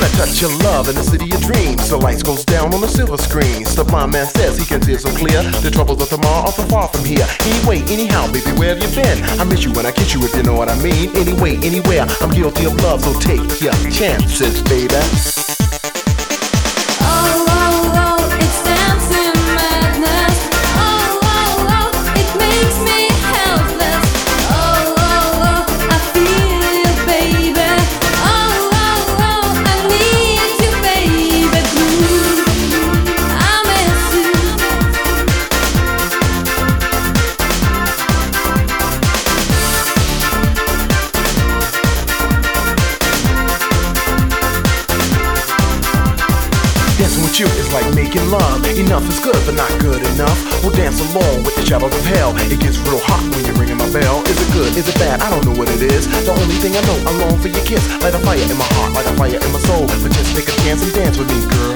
When I touch your love in the city of dreams, the lights goes down on the silver screen. The blind man says he can see so clear. The troubles of tomorrow are so far from here. Anyway, anyhow, baby, where have you been? I miss you when I kiss you, if you know what I mean. Anyway, anywhere, I'm guilty of love, so take your chances, baby. Dancing with you is like making love. Enough is good, but not good enough. We'll dance along with the shadows of hell. It gets real hot when you're ringing my bell. Is it good? Is it bad? I don't know what it is. The only thing I know, I long for your kiss. Light a fire in my heart, light a fire in my soul. But just take a chance and dance with me, girl.